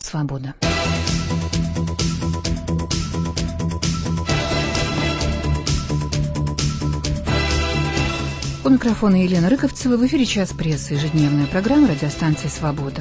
«Свобода». У микрофона Елена Рыковцева. В эфире «Час прессы», ежедневная программа радиостанции «Свобода».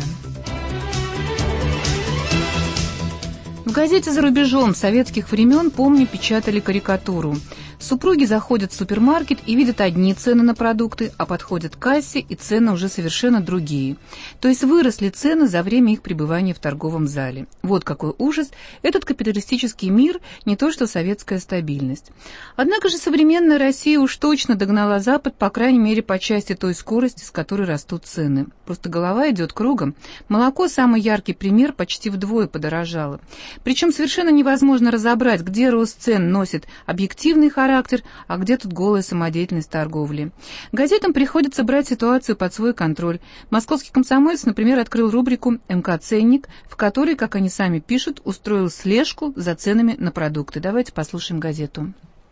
В газете «За рубежом» советских времен, помню, печатали карикатуру. Супруги заходят в супермаркет и видят одни цены на продукты, а подходят к кассе, и цены уже совершенно другие. То есть выросли цены за время их пребывания в торговом зале. Вот какой ужас. Этот капиталистический мир, не то что советская стабильность. Однако же современная Россия уж точно догнала Запад, по крайней мере, по части той скорости, с которой растут цены. Просто голова идет кругом. Молоко, самый яркий пример, почти вдвое подорожало. Причем совершенно невозможно разобрать, где рост цен носит объективный характер, а где тут голая самодеятельность торговли. Газетам приходится брать ситуацию под свой контроль. Московский комсомолец, например, открыл рубрику «МК Ценник», в которой, как они сами пишут, устроил слежку за ценами на продукты. Давайте послушаем газету.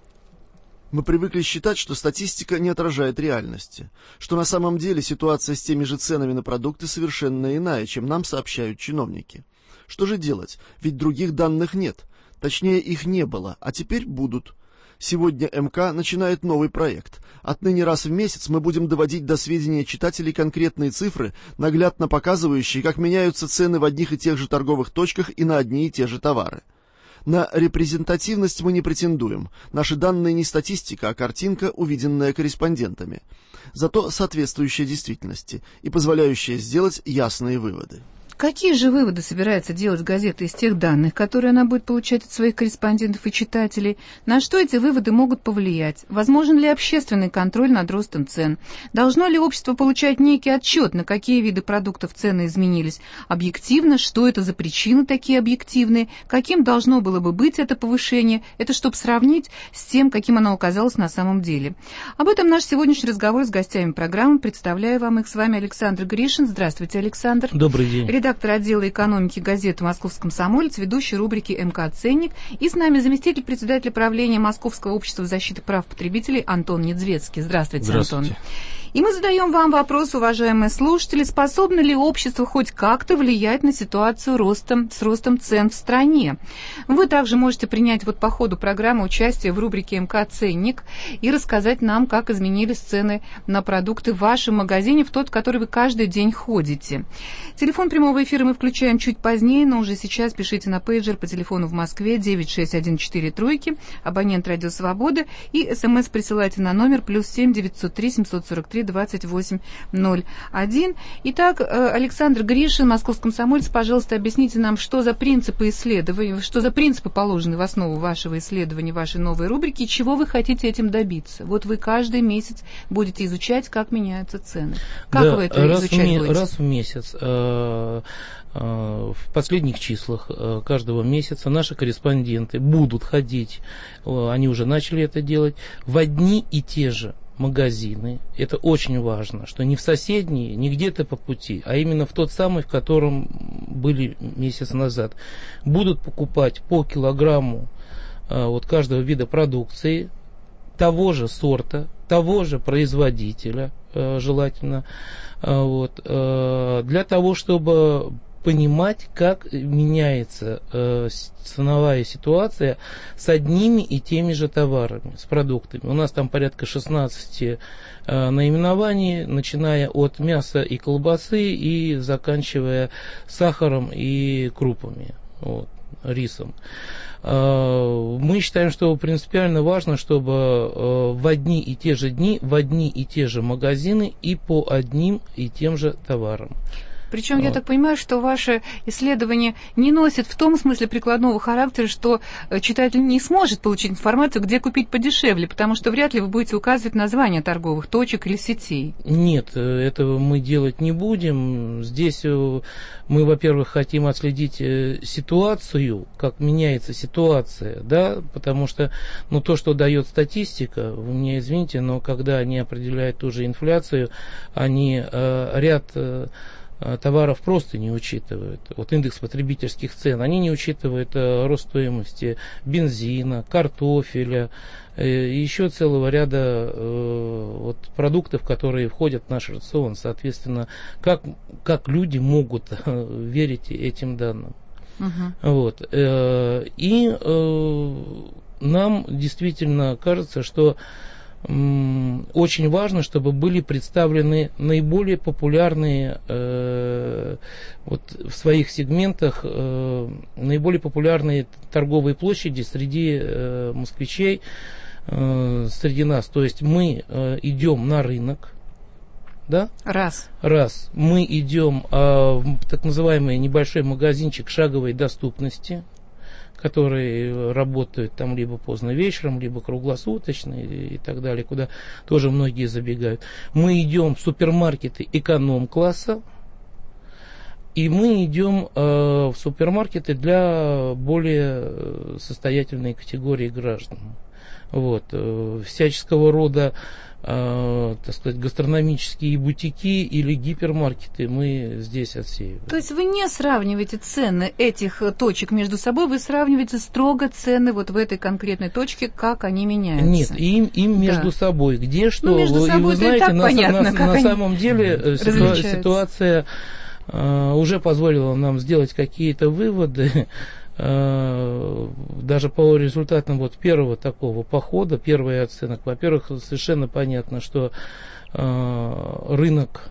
Мы привыкли считать, что статистика не отражает реальности, что на самом деле ситуация с теми же ценами на продукты совершенно иная, чем нам сообщают чиновники. Что же делать? Ведь других данных нет. Точнее, их не было, а теперь будут. Сегодня МК начинает новый проект. Отныне раз в месяц мы будем доводить до сведения читателей конкретные цифры, наглядно показывающие, как меняются цены в одних и тех же торговых точках и на одни и те же товары. На репрезентативность мы не претендуем. Наши данные не статистика, а картинка, увиденная корреспондентами. Зато соответствующая действительности и позволяющая сделать ясные выводы. Какие же выводы собирается делать газета из тех данных, которые она будет получать от своих корреспондентов и читателей? На что эти выводы могут повлиять? Возможен ли общественный контроль над ростом цен? Должно ли общество получать некий отчет, на какие виды продуктов цены изменились? Объективно, что это за причины такие объективные? Каким должно было бы быть это повышение? Это чтобы сравнить с тем, каким оно оказалось на самом деле. Об этом наш сегодняшний разговор с гостями программы. Представляю вам их. С вами Александр Гришин. Здравствуйте, Александр. Добрый день. Редактор отдела экономики газеты «Московский комсомолец», ведущий рубрики «МК Ценник». И с нами заместитель председателя правления Московского общества защиты прав потребителей Антон Недзвецкий. Здравствуйте, Здравствуйте. Антон. И мы задаем вам вопрос, уважаемые слушатели, способно ли общество хоть как-то влиять на ситуацию с ростом цен в стране? Вы также можете принять по ходу программы участие в рубрике «МК Ценник» и рассказать нам, как изменились цены на продукты в вашем магазине, в тот, в который вы каждый день ходите. Телефон прямого эфира мы включаем чуть позднее, но уже сейчас пишите на пейджер по телефону в Москве 96143, абонент «Радио Свобода», и СМС присылайте на номер +7 903 743 2801. Итак, Александр Гришин, Московский комсомолец, пожалуйста, объясните нам, что за принципы исследования, что за принципы положены в основу вашего исследования, вашей новой рубрики, и чего вы хотите этим добиться? Вот вы каждый месяц будете изучать, как меняются цены. Как вы это изучать будете? Раз в месяц. В последних числах каждого месяца наши корреспонденты будут ходить, они уже начали это делать, в одни и те же магазины. Это очень важно, что не в соседние, не где-то по пути, а именно в тот самый, в котором были месяц назад. Будут покупать по килограмму каждого вида продукции, того же сорта, того же производителя, желательно, для того, чтобы понимать, как меняется ценовая ситуация с одними и теми же товарами, с продуктами. У нас там порядка 16 наименований, начиная от мяса и колбасы и заканчивая сахаром и крупами, рисом. Мы считаем, что принципиально важно, чтобы в одни и те же дни, в одни и те же магазины и по одним и тем же товарам. Причем я так понимаю, что ваше исследование не носит в том смысле прикладного характера, что читатель не сможет получить информацию, где купить подешевле, потому что вряд ли вы будете указывать названия торговых точек или сетей. Нет, этого мы делать не будем. Здесь мы, во-первых, хотим отследить ситуацию, как меняется ситуация, да, потому что то, что дает статистика, вы меня извините, но когда они определяют ту же инфляцию, они ряд товаров просто не учитывают. Индекс потребительских цен, они не учитывают рост стоимости бензина, картофеля, и еще целого ряда продуктов, которые входят в наш рацион. Соответственно, как люди могут верить этим данным? Вот. И нам действительно кажется, что очень важно, чтобы были представлены наиболее популярные вот в своих сегментах наиболее популярные торговые площади среди москвичей, среди нас. То есть мы идем на рынок, да? Раз. Мы идем в так называемый небольшой магазинчик шаговой доступности, которые работают там либо поздно вечером, либо круглосуточно и так далее, куда тоже многие забегают. Мы идем в супермаркеты эконом-класса, и мы идем в супермаркеты для более состоятельной категории граждан. Вот. Всяческого рода, так сказать, гастрономические бутики или гипермаркеты мы здесь отсеиваем. То есть вы не сравниваете цены этих точек между собой, вы сравниваете строго цены вот в этой конкретной точке, как они меняются? Нет, им между собой. Где что? Ну, между собой, и вы знаете, на самом деле ситуация уже позволила нам сделать какие-то выводы. Даже по результатам вот первого такого похода, первой оценок, во-первых, совершенно понятно, что рынок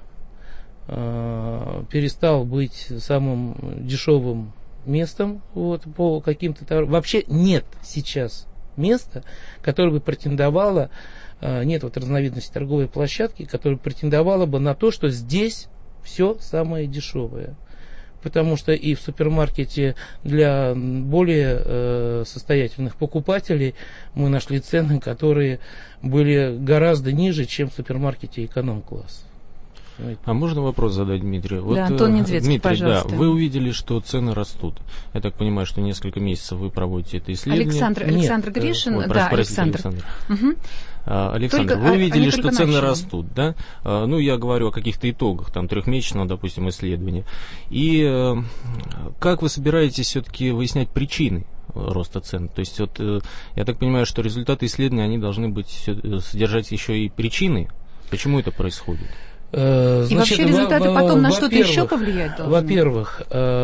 перестал быть самым дешевым местом вот, по каким-то товарам. Вообще нет сейчас места, которое бы претендовало, нет вот разновидности торговой площадки, которая претендовала бы на то, что здесь все самое дешевое. Потому что и в супермаркете для более состоятельных покупателей мы нашли цены, которые были гораздо ниже, чем в супермаркете эконом-класс. А можно вопрос задать Дмитрию? Да, Антон Недведский, Дмитрий, пожалуйста. Да, вы увидели, что цены растут. Я так понимаю, что несколько месяцев вы проводите это исследование. Александр Гришин. Александр. Угу. Александр, вы увидели, что цены растут, да? Ну, я говорю о каких-то итогах, там, трехмесячного, допустим, исследования. И как вы собираетесь все-таки выяснять причины роста цен? То есть, вот, я так понимаю, что результаты исследования, они должны быть, содержать еще и причины, почему это происходит. Значит, и вообще результаты потом на что-то еще повлиять должны? Во-первых,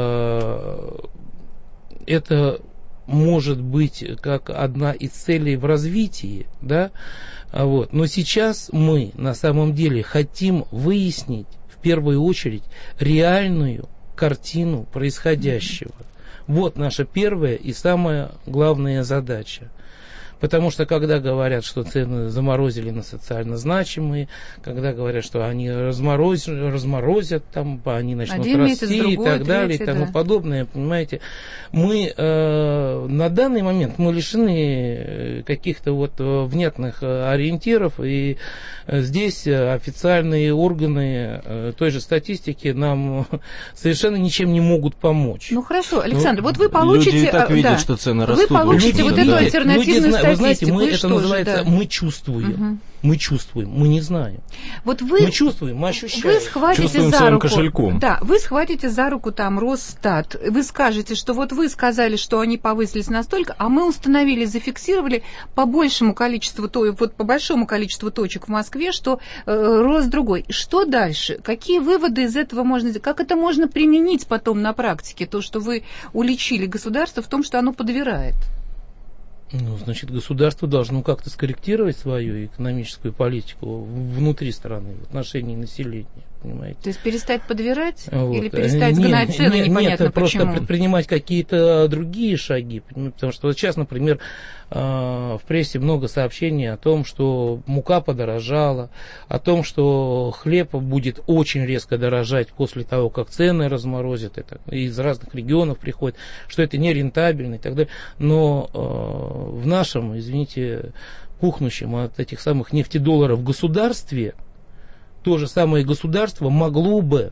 это может быть как одна из целей в развитии, да, вот. Но сейчас мы на самом деле хотим выяснить в первую очередь реальную картину происходящего. Вот наша первая и самая главная задача. Потому что когда говорят, что цены заморозили на социально значимые, когда говорят, что они разморозят, там, они начнут расти и так далее, и тому подобное, понимаете, мы на данный момент мы лишены каких-то вот внятных ориентиров, и здесь официальные органы той же статистики нам совершенно ничем не могут помочь. Ну хорошо, Александр, вот вы получите... Люди и так видят, что цены растут. Вы получите вот эту альтернативную статистику. Вы знаете, это называется мы чувствуем. Угу. Мы чувствуем, мы не знаем. Вот вы, мы чувствуем, мы ощущаем. Вы схватите чувствуем за руку. Кошельком. Да, вы схватите за руку там Росстат. Вы скажете, что вот вы сказали, что они повысились настолько, а мы установили, зафиксировали по большему количеству, вот по большому количеству точек в Москве, что рост другой. Что дальше? Какие выводы из этого можно сделать? Как это можно применить потом на практике? То, что вы уличили государство в том, что оно подвирает. Ну, значит, государство должно как-то скорректировать свою экономическую политику внутри страны, в отношении населения, понимаете? То есть перестать подвирать вот. Или перестать гнать цены, непонятно нет, почему? Просто предпринимать какие-то другие шаги, потому что вот сейчас, например, в прессе много сообщений о том, что мука подорожала, о том, что хлеб будет очень резко дорожать после того, как цены разморозят, это из разных регионов приходит, что это нерентабельно и так далее. Но в нашем, извините, пухнущем от этих самых нефтедолларов государстве, то же самое государство могло бы,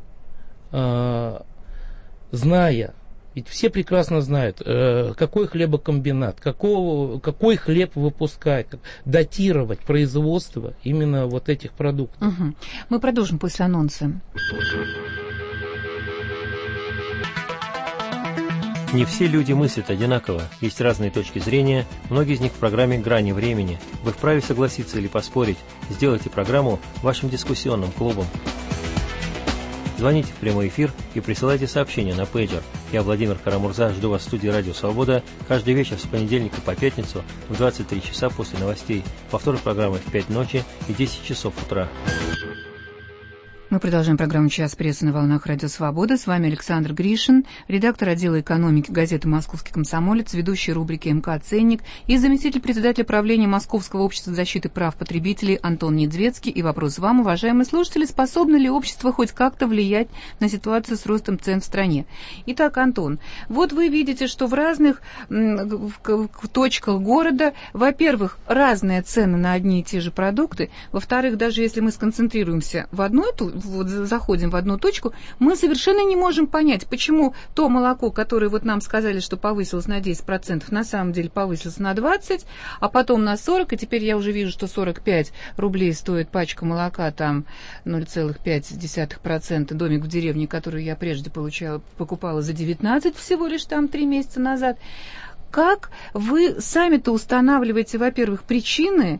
зная, ведь все прекрасно знают, какой хлебокомбинат, какой хлеб выпускает, датировать производство именно вот этих продуктов. Угу. Мы продолжим после анонса. Не все люди мыслят одинаково, есть разные точки зрения, многие из них в программе «Грани времени». Вы вправе согласиться или поспорить. Сделайте программу вашим дискуссионным клубом. Звоните в прямой эфир и присылайте сообщения на пейджер. Я, Владимир Карамурза, жду вас в студии «Радио Свобода» каждый вечер с понедельника по пятницу в 23 часа после новостей. Повтор программы в 5 ночи и 10 часов утра. Мы продолжаем программу «Час прессы» на волнах «Радио Свобода». С вами Александр Гришин, редактор отдела экономики газеты «Московский комсомолец», ведущий рубрики МК «Ценник» и заместитель председателя правления Московского общества защиты прав потребителей Антон Недзвецкий. И вопрос вам, уважаемые слушатели, способно ли общество хоть как-то влиять на ситуацию с ростом цен в стране? Итак, Антон, вот вы видите, что в разных точках города, во-первых, разные цены на одни и те же продукты, во-вторых, даже если мы сконцентрируемся в одной вот заходим в одну точку, мы совершенно не можем понять, почему то молоко, которое вот нам сказали, что повысилось на 10%, на самом деле повысилось на 20%, а потом на 40%, и теперь я уже вижу, что 45 рублей стоит пачка молока, там 0,5%, домик в деревне, который я прежде покупала за 19 всего лишь там 3 месяца назад. Как вы сами-то устанавливаете, во-первых, причины,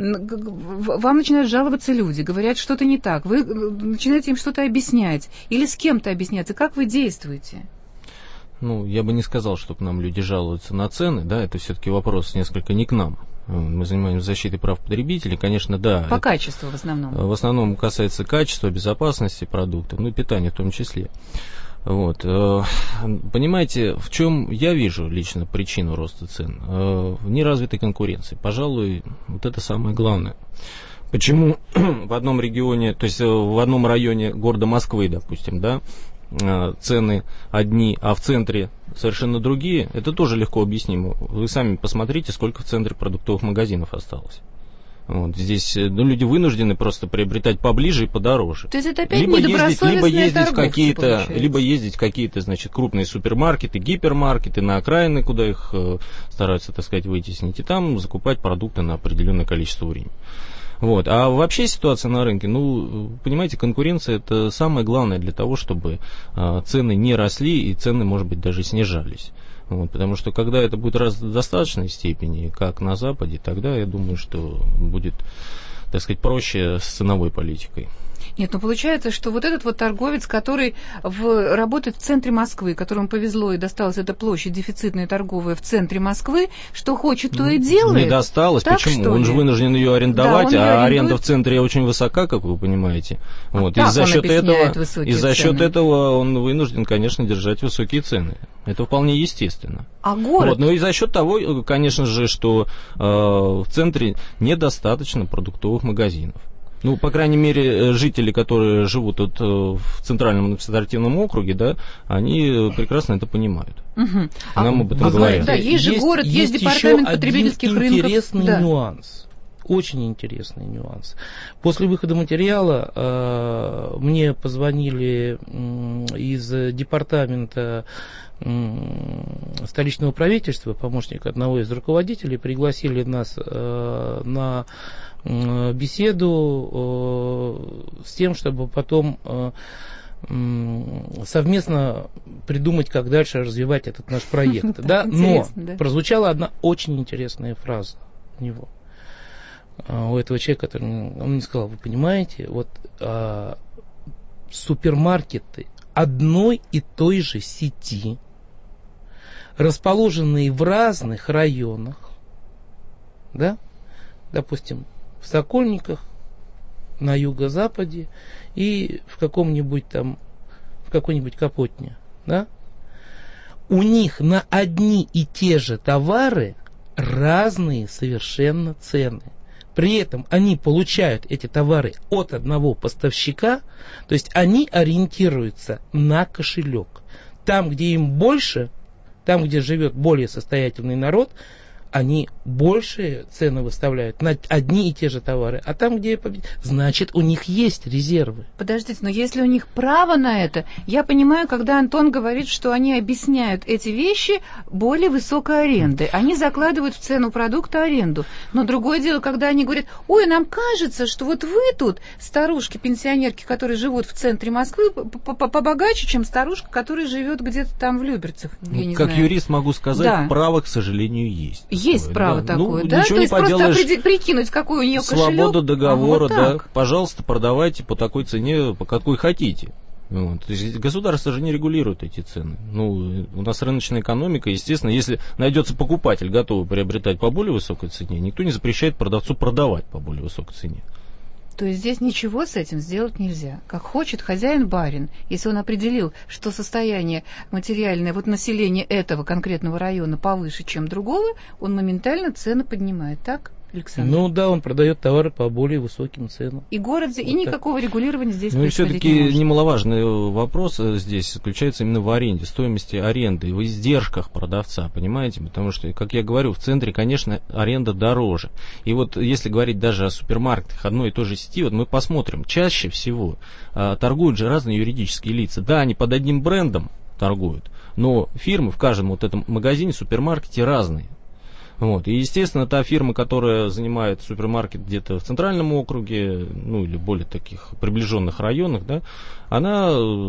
вам начинают жаловаться люди, говорят, что-то не так, вы начинаете им что-то объяснять или с кем-то объясняться, как вы действуете? Ну, я бы не сказал, что к нам люди жалуются на цены, да, это все-таки вопрос несколько не к нам. Мы занимаемся защитой прав потребителей, конечно, да. По качеству в основном. В основном касается качества, безопасности продуктов, ну и питания в том числе. Вот. Понимаете, в чем я вижу лично причину роста цен? В неразвитой конкуренции. Пожалуй, вот это самое главное. Почему в одном регионе, то есть в одном районе города Москвы, допустим, да, цены одни, а в центре совершенно другие, это тоже легко объяснимо. Вы сами посмотрите, сколько в центре продуктовых магазинов осталось. Вот, здесь люди вынуждены просто приобретать поближе и подороже. То есть это опять недобросовестные торговцы, либо ездить в какие-то, значит, крупные супермаркеты, гипермаркеты, на окраины, куда их стараются, так сказать, вытеснить, и там закупать продукты на определенное количество времени. Вот. А вообще ситуация на рынке, ну, понимаете, конкуренция — это самое главное для того, чтобы цены не росли и цены, может быть, даже снижались. Вот, потому что когда это будет в достаточной степени, как на Западе, тогда я думаю, что будет, так сказать, проще с ценовой политикой. Нет, ну получается, что вот этот вот торговец, который работает в центре Москвы, которому повезло и досталась эта площадь дефицитная торговая в центре Москвы, что хочет, то и делает. Не досталось, так, почему? Он же вынужден ее арендовать, да, аренда в центре очень высока, как вы понимаете. Вот. И за счет этого он вынужден, конечно, держать высокие цены. Это вполне естественно. А город? Вот. Ну и за счет того, конечно же, что в центре недостаточно продуктовых магазинов. Ну, по крайней мере, жители, которые живут вот в Центральном административном округе, да, они прекрасно это понимают. Угу. Нам об этом говорят. Да, есть же город, есть департамент потребительских рынков. Есть интересный нюанс. Очень интересный нюанс. После выхода материала мне позвонили из департамента столичного правительства, помощник одного из руководителей, пригласили нас на беседу с тем, чтобы потом совместно придумать, как дальше развивать этот наш проект. Да? Но прозвучала одна очень интересная фраза у него. У этого человека, который он мне сказал: вы понимаете, вот супермаркеты одной и той же сети, расположенные в разных районах, да, допустим, в Сокольниках, на юго-западе и в каком-нибудь там, в какой-нибудь Капотне, да, у них на одни и те же товары разные совершенно цены. При этом они получают эти товары от одного поставщика, то есть они ориентируются на кошелек. Там, где им больше, там, где живет более состоятельный народ, они большие цены выставляют на одни и те же товары. А там, где... Значит, у них есть резервы. Подождите, но если у них право на это, я понимаю, когда Антон говорит, что они объясняют эти вещи более высокой арендой. Они закладывают в цену продукта аренду. Но другое дело, когда они говорят: ой, нам кажется, что вот вы тут, старушки, пенсионерки, которые живут в центре Москвы, побогаче, чем старушка, которая живет где-то там в Люберцах. Как юрист могу сказать, да, право, к сожалению, есть. Есть право такое, ну, да? Ничего То не поделаешь. Просто прикинуть, какой у нее кошелек. Свобода договора, вот да. Пожалуйста, продавайте по такой цене, по какой хотите. Вот. То есть государство же не регулирует эти цены. Ну, у нас рыночная экономика, естественно, если найдется покупатель, готовый приобретать по более высокой цене, никто не запрещает продавцу продавать по более высокой цене. То есть здесь ничего с этим сделать нельзя. Как хочет хозяин-барин, если он определил, что состояние материальное вот населения этого конкретного района повыше, чем другого, он моментально цены поднимает, так, Александр? Ну да, он продает товары по более высоким ценам. И город, вот и никакого регулирования здесь ну, происходить все-таки не может. немаловажный вопрос здесь заключается именно в аренде, стоимости аренды, в издержках продавца, понимаете? Потому что, как я говорю, в центре, конечно, аренда дороже. И вот если говорить даже о супермаркетах одной и той же сети, вот мы посмотрим, чаще всего торгуют же разные юридические лица. Да, они под одним брендом торгуют, но фирмы в каждом вот этом магазине, супермаркете разные. Вот. И, естественно, та фирма, которая занимает супермаркет где-то в центральном округе, ну или более таких приближенных районах, да, она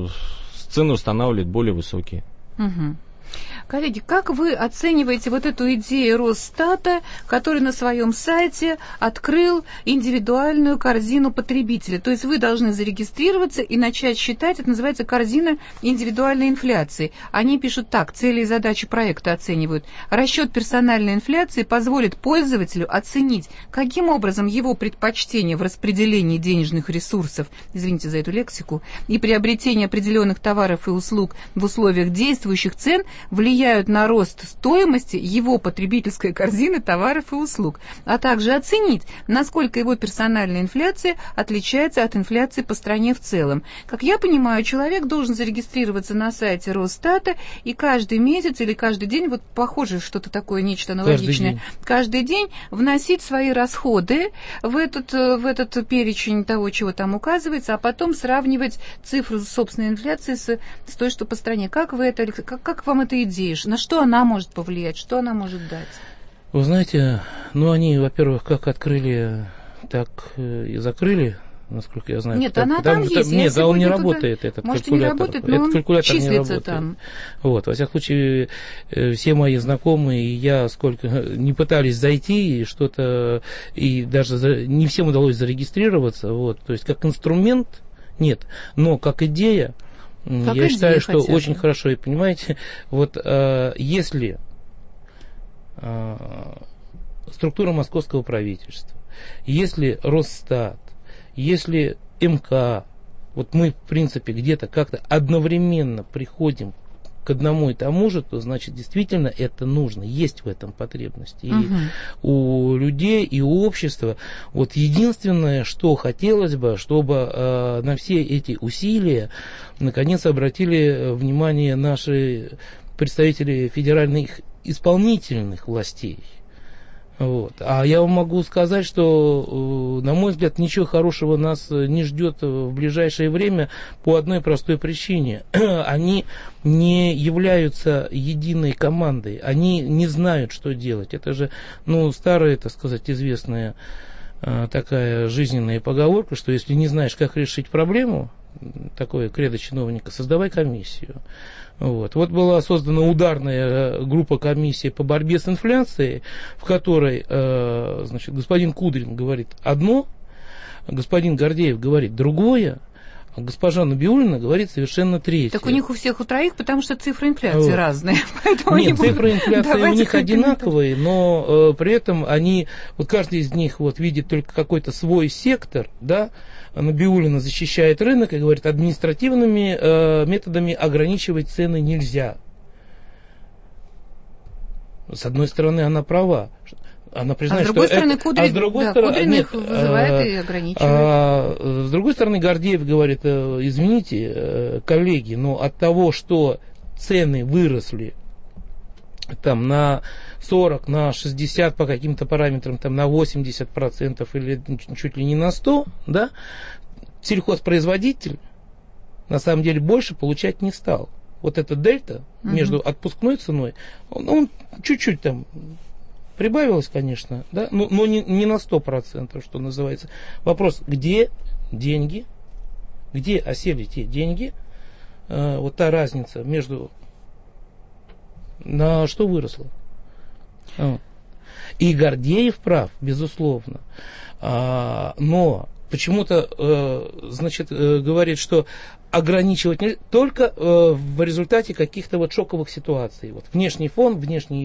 цены устанавливает более высокие. Угу. Коллеги, как вы оцениваете вот эту идею Росстата, который на своем сайте открыл индивидуальную корзину потребителя? То есть вы должны зарегистрироваться и начать считать, это называется корзина индивидуальной инфляции. Они пишут так, цели и задачи проекта оценивают. Расчет персональной инфляции позволит пользователю оценить, каким образом его предпочтения в распределении денежных ресурсов, извините за эту лексику, и приобретении определенных товаров и услуг в условиях действующих цен влияют на рост стоимости его потребительской корзины товаров и услуг, а также оценить, насколько его персональная инфляция отличается от инфляции по стране в целом. Как я понимаю, человек должен зарегистрироваться на сайте Росстата и каждый месяц или каждый день, вот похоже что-то такое, нечто аналогичное, каждый день вносить свои расходы в этот перечень того, чего там указывается, а потом сравнивать цифру собственной инфляции с той, что по стране. Как вы это, как вам эта идея? На что она может повлиять? Что она может дать? Вы знаете, ну они, во-первых, как открыли, так и закрыли, насколько я знаю. Нет, так, она там есть. Нет, да, он не работает, этот может, калькулятор. Не работает, но этот калькулятор числится не работает. там. Вот, во всяком случае, все мои знакомые и я сколько не пытались зайти и что-то, и даже не всем удалось зарегистрироваться. Вот, то есть как инструмент нет, но как идея. Как я считаю, что очень хорошо. И понимаете, вот если структура московского правительства, если Росстат, если МК, вот мы, в принципе, где-то как-то одновременно приходим к одному и тому же, то значит действительно это нужно, есть в этом потребность и у людей, и у общества. Вот единственное, что хотелось бы, чтобы на все эти усилия наконец обратили внимание наши представители федеральных исполнительных властей. Вот. А я вам могу сказать, что, на мой взгляд, ничего хорошего нас не ждет в ближайшее время по одной простой причине. Они не являются единой командой, они не знают, что делать. Это же, старая, так сказать, известная такая жизненная поговорка, что если не знаешь, как решить проблему, такое кредо чиновника, создавай комиссию. Вот была создана ударная группа комиссии по борьбе с инфляцией, в которой господин Кудрин говорит одно, господин Гордеев говорит другое, а госпожа Набиуллина говорит совершенно третье. Так у них у всех у троих, потому что цифры инфляции разные. Нет, цифры инфляции у них одинаковые, но при этом они, каждый из них видит только какой-то свой сектор, да. Набиуллина защищает рынок и говорит, административными методами ограничивать цены нельзя. С одной стороны, она права. Она признает, с другой стороны, Кудрин их вызывает и ограничивает. С другой стороны, Гордеев говорит, извините, коллеги, но от того, что цены выросли там на 40, на 60 по каким-то параметрам, там на 80% или чуть ли не на 100, да, сельхозпроизводитель на самом деле больше получать не стал. Вот эта дельта между отпускной ценой, он чуть-чуть там прибавилось, конечно, да, но не на 100%, что называется. Вопрос, где деньги, где осели те деньги, вот та разница между, на что выросло. И Гордеев прав, безусловно. Но почему-то, говорит, что ограничивать нельзя только в результате каких-то вот шоковых ситуаций. Вот внешний фон,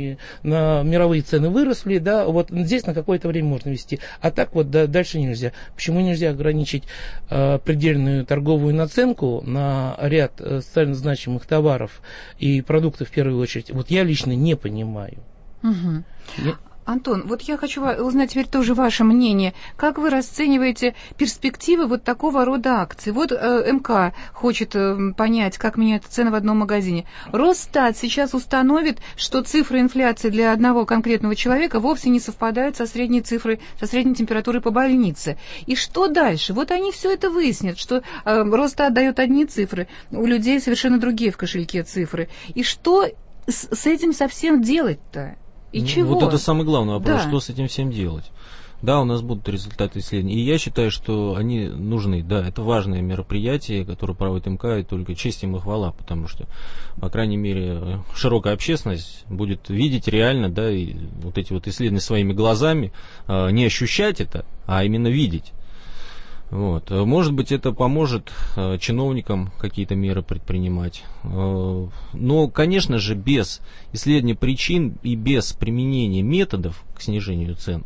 на мировые цены выросли, да, вот здесь на какое-то время можно вести, а так вот дальше нельзя. Почему нельзя ограничить предельную торговую наценку на ряд социально значимых товаров и продуктов в первую очередь? Вот я лично не понимаю. Угу. Антон, вот я хочу узнать теперь тоже ваше мнение. Как вы расцениваете перспективы вот такого рода акций? Вот МК хочет понять, как меняются цены в одном магазине. Росстат сейчас установит, что цифры инфляции для одного конкретного человека вовсе не совпадают со средней цифрой, со средней температурой по больнице. И что дальше? Вот они все это выяснят, что Росстат дает одни цифры, у людей совершенно другие в кошельке цифры. И что с этим совсем делать-то? И чего? Вот это самый главный вопрос, что с этим всем делать. Да, у нас будут результаты исследований. И я считаю, что они нужны. Да, это важные мероприятия, которые проводит МК, и только честь им и хвала, потому что, по крайней мере, широкая общественность будет видеть реально, да, и вот эти вот исследования своими глазами, не ощущать это, а именно видеть. Вот. Может быть, это поможет чиновникам какие-то меры предпринимать. Но, конечно же, без исследования причин и без применения методов к снижению цен,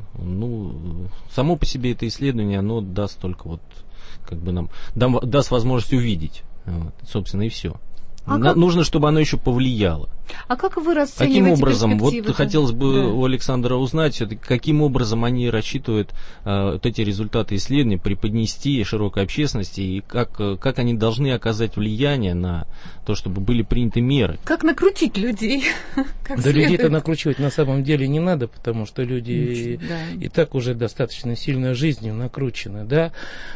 само по себе это исследование, оно даст только вот, нам даст возможность увидеть. Вот, собственно, и все. Нужно, чтобы оно еще повлияло. А как вы расцениваете каким образом, перспективы? Вот хотелось бы у Александра узнать, каким образом они рассчитывают вот эти результаты исследований преподнести широкой общественности, и как они должны оказать влияние на то, чтобы были приняты меры. Как накрутить людей? Да, людей-то накручивать на самом деле не надо, потому что люди и так уже достаточно сильно жизнью накручены, да.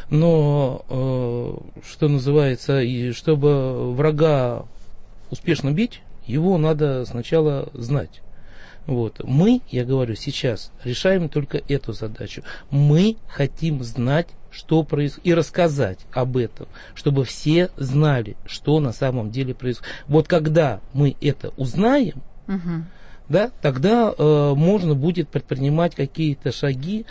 Но, что называется, и чтобы врага успешно бить, его надо сначала знать. Вот. Мы, я говорю, сейчас решаем только эту задачу. Мы хотим знать, что происходит, и рассказать об этом, чтобы все знали, что на самом деле происходит. Вот когда мы это узнаем, да, тогда можно будет предпринимать какие-то шаги,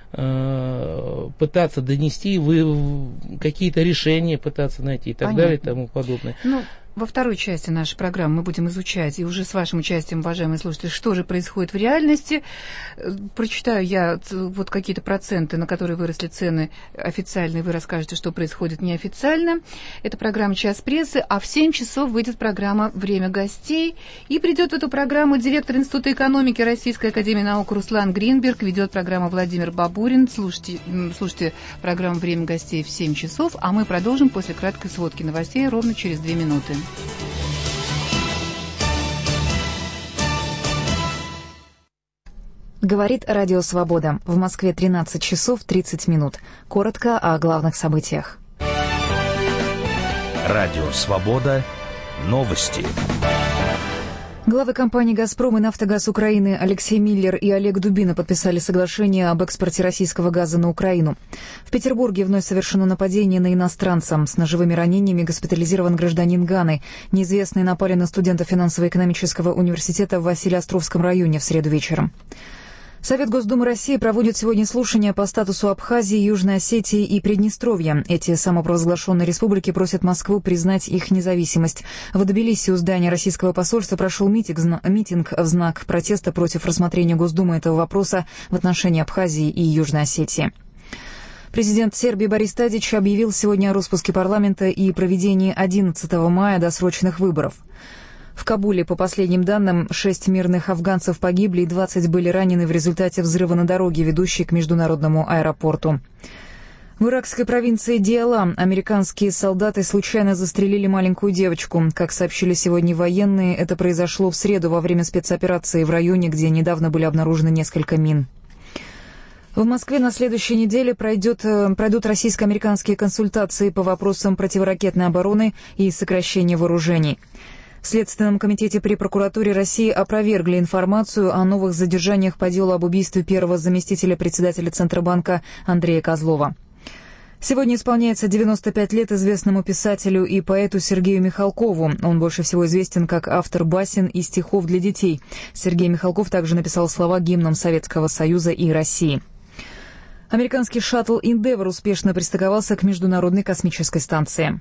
пытаться донести, какие-то решения пытаться найти и так далее и тому подобное. Во второй части нашей программы мы будем изучать, и уже с вашим участием, уважаемые слушатели, что же происходит в реальности. Прочитаю я вот какие-то проценты, на которые выросли цены официальные, вы расскажете, что происходит неофициально. Это программа «Час прессы», а в 7 часов выйдет программа «Время гостей». И придет в эту программу директор Института экономики Российской академии наук Руслан Гринберг, ведет программу Владимир Бабурин. Слушайте программу «Время гостей» в 7 часов, а мы продолжим после краткой сводки новостей ровно через 2 минуты. Говорит Радио Свобода. В Москве 13 часов 30 минут. Коротко о главных событиях. Радио Свобода. Новости. Главы компаний «Газпром» и «Нафтогаз Украины» Алексей Миллер и Олег Дубина подписали соглашение об экспорте российского газа на Украину. В Петербурге вновь совершено нападение на иностранца. С ножевыми ранениями госпитализирован гражданин Ганы. Неизвестные напали на студента финансово-экономического университета в Василеостровском районе в среду вечером. Совет Госдумы России проводит сегодня слушания по статусу Абхазии, Южной Осетии и Приднестровья. Эти самопровозглашенные республики просят Москву признать их независимость. В Тбилиси у здания российского посольства прошел митинг в знак протеста против рассмотрения Госдумы этого вопроса в отношении Абхазии и Южной Осетии. Президент Сербии Борис Тадич объявил сегодня о распуске парламента и проведении 11 мая досрочных выборов. В Кабуле, по последним данным, 6 мирных афганцев погибли и 20 были ранены в результате взрыва на дороге, ведущей к международному аэропорту. В иракской провинции Диала американские солдаты случайно застрелили маленькую девочку. Как сообщили сегодня военные, это произошло в среду во время спецоперации в районе, где недавно были обнаружены несколько мин. В Москве на следующей неделе пройдут российско-американские консультации по вопросам противоракетной обороны и сокращения вооружений. В Следственном комитете при прокуратуре России опровергли информацию о новых задержаниях по делу об убийстве первого заместителя председателя Центробанка Андрея Козлова. Сегодня исполняется 95 лет известному писателю и поэту Сергею Михалкову. Он больше всего известен как автор басен и стихов для детей. Сергей Михалков также написал слова гимнам Советского Союза и России. Американский шаттл Endeavour успешно пристыковался к Международной космической станции.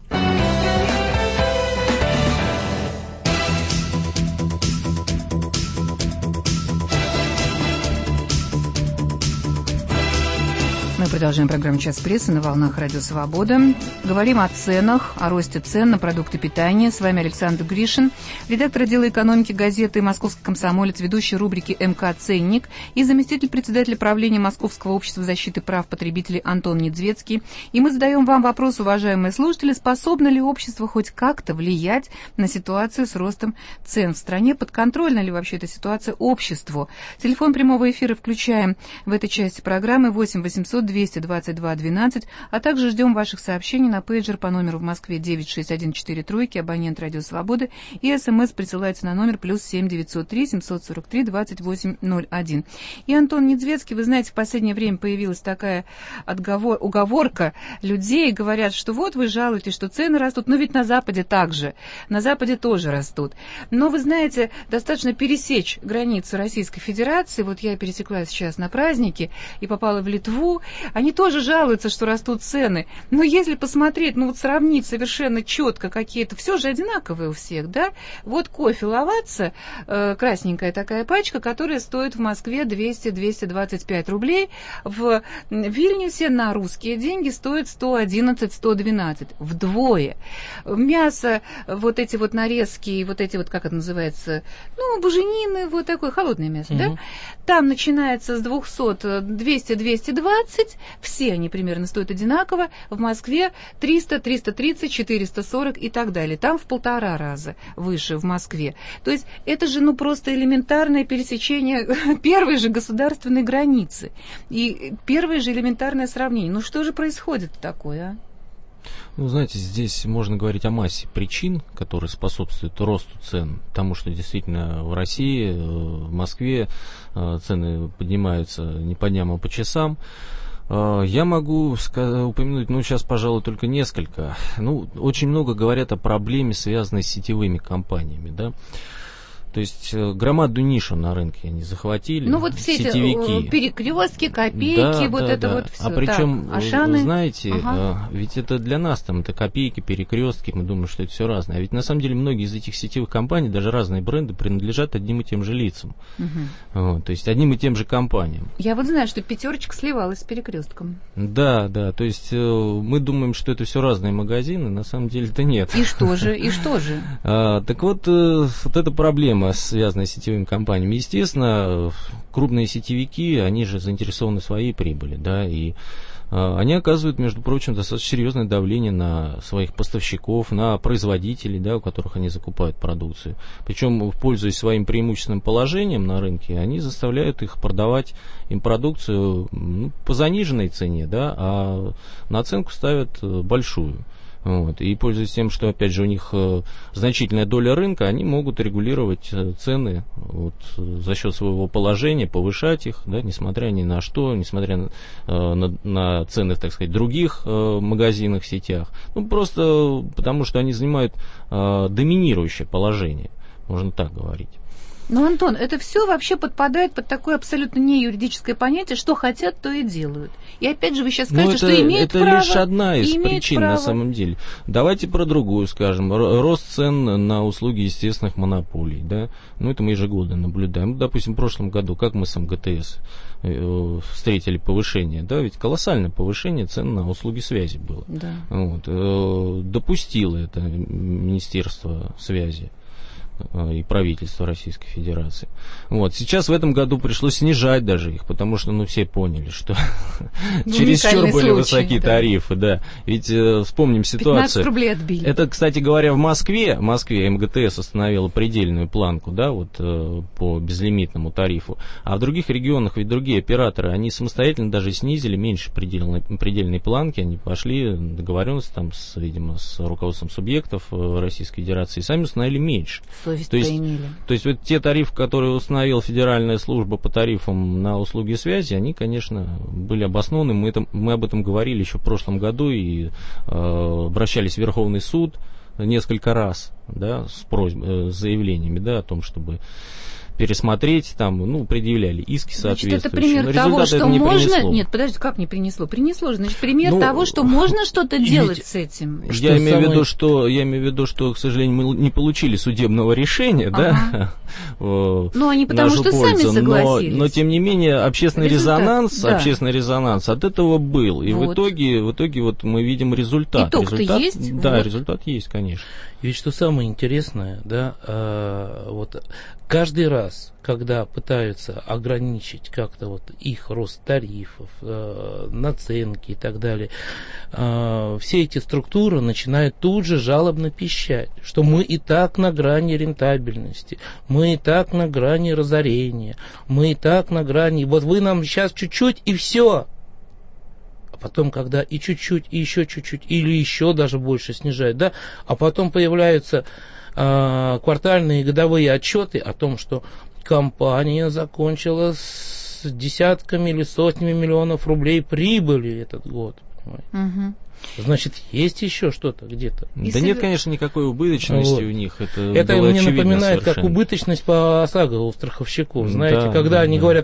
Мы продолжаем программу «Час прессы» на волнах Радио Свобода. Говорим о ценах, о росте цен на продукты питания. С вами Александр Гришин, редактор отдела экономики газеты «Московский комсомолец», ведущий рубрики «МК Ценник» и заместитель председателя правления Московского общества защиты прав потребителей Антон Недзвецкий. И мы задаем вам вопрос, уважаемые слушатели, способно ли общество хоть как-то влиять на ситуацию с ростом цен в стране? Подконтрольна ли вообще эта ситуация обществу? Телефон прямого эфира включаем в этой части программы 8 800 222 12, а также ждем ваших сообщений на пейджер по номеру в Москве 96143, абонент Радио Свободы, и СМС присылается на номер +7 903 743 2801. И Антон Недзвецкий, вы знаете, в последнее время появилась такая уговорка людей, говорят, что вот вы жалуетесь, что цены растут, но ведь на Западе также, на Западе тоже растут. Но вы знаете, достаточно пересечь границу Российской Федерации, вот я пересекла сейчас на праздники и попала в Литву. Они тоже жалуются, что растут цены. Но если посмотреть, сравнить совершенно четко какие-то, все же одинаковые у всех, да? Вот кофе Лавацца, красненькая такая пачка, которая стоит в Москве 200-225 рублей. В Вильнюсе на русские деньги стоит 111-112. Вдвое. Мясо, вот эти вот нарезки, вот эти вот, как это называется, буженины, вот такое холодное мясо, да? Там начинается с 200, 200, 220, все они примерно стоят одинаково, в Москве 300, 330, 440 и так далее. Там в 1,5 раза выше в Москве. То есть это же просто элементарное пересечение первой же государственной границы. И первое же элементарное сравнение. Что же происходит такое, а? Знаете, здесь можно говорить о массе причин, которые способствуют росту цен, потому что действительно в России, в Москве цены поднимаются не по дням, а по часам. Я могу упомянуть, сейчас, пожалуй, только несколько. Очень много говорят о проблеме, связанной с сетевыми компаниями, да. То есть громадную нишу на рынке они захватили. Все сетевики. Эти перекрестки, копейки, все. А причем, Ашаны. вы знаете, ведь это для нас это копейки, перекрестки, мы думаем, что это все разное. А ведь на самом деле многие из этих сетевых компаний, даже разные бренды, принадлежат одним и тем же лицам. То есть одним и тем же компаниям. Я знаю, что Пятерочка сливалась с перекрестком. Да, то есть мы думаем, что это все разные магазины, на самом деле это нет. И что же? Так вот эта проблема, связанная с сетевыми компаниями. Естественно, крупные сетевики, они же заинтересованы в своей прибыли, да, и они оказывают, между прочим, достаточно серьезное давление на своих поставщиков, на производителей, да, у которых они закупают продукцию. Причем, пользуясь своим преимущественным положением на рынке, они заставляют их продавать им продукцию по заниженной цене, да, а наценку ставят большую. И пользуясь тем, что, опять же, у них значительная доля рынка, они могут регулировать цены за счет своего положения, повышать их, да, несмотря ни на что, несмотря на цены, так сказать, других магазинах, сетях. Просто потому, что они занимают доминирующее положение, можно так говорить. Антон, это все вообще подпадает под такое абсолютно не юридическое понятие, что хотят, то и делают. И опять же вы сейчас скажете, что имеют право. Это лишь одна из причин на самом деле. Давайте про другую скажем. Рост цен на услуги естественных монополий. Да? Это мы ежегодно наблюдаем. Допустим, в прошлом году, как мы с МГТС встретили повышение, да, ведь колоссальное повышение цен на услуги связи было. Да. Допустило это Министерство связи и правительство Российской Федерации. Сейчас в этом году пришлось снижать даже их, потому что все поняли, что чересчур были высокие тарифы. Да. Ведь вспомним ситуацию. 15 рублей отбили. Это, кстати говоря, в Москве МГТС установила предельную планку, да, по безлимитному тарифу. А в других регионах ведь другие операторы, они самостоятельно даже снизили меньше предельной планки, они пошли договоренность видимо, с руководством субъектов Российской Федерации и сами установили меньше. То есть вот те тарифы, которые установила Федеральная служба по тарифам на услуги связи, они, конечно, были обоснованы. Мы об этом говорили еще в прошлом году и обращались в Верховный суд несколько раз, да, с заявлениями, да, о том, чтобы пересмотреть, там, ну, предъявляли иски соответствующие. Значит, это пример того, что можно... Нет, подожди, как не принесло? Принесло же. Значит, пример того, что можно что-то делать с этим. Я имею в виду, что, к сожалению, мы не получили судебного решения, да? Ну, они потому что сами согласились. Но, тем не менее, общественный резонанс от этого был. И в итоге вот мы видим результат. Итог-то есть? Да, результат есть, конечно. И ведь что самое интересное, да, вот каждый раз, когда пытаются ограничить как-то вот их рост тарифов, наценки и так далее, все эти структуры начинают тут же жалобно пищать, что мы и так на грани рентабельности, мы и так на грани разорения, мы и так на грани, вот вы нам сейчас чуть-чуть и все. А потом, когда и чуть-чуть, и еще чуть-чуть, или еще даже больше снижают, да, а потом появляются квартальные и годовые отчеты о том, что компания закончила с десятками или сотнями миллионов рублей прибыли этот год. Угу. Значит, есть еще что-то где-то. Да нет, конечно, никакой убыточности у них. Это мне напоминает, как убыточность по ОСАГО у страховщиков. Знаете, когда они говорят